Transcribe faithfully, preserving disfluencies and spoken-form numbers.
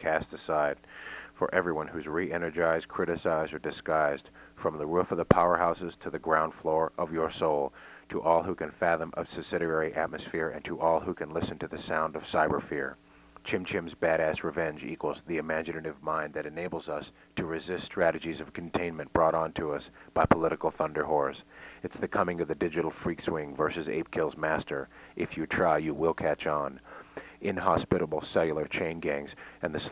cast aside. For everyone who's re-energized, criticized, or disguised, from the roof of the powerhouses to the ground floor of your soul, to all who can fathom a subsidiary atmosphere, and to all who can listen to the sound of cyber fear. Chim Chim's Badass Revenge equals the imaginative mind that enables us to resist strategies of containment brought onto us by political thunder whores. It's the coming of the digital freak swing versus Ape Kill's master. If you try, you will catch on. Inhospitable cellular chain gangs and the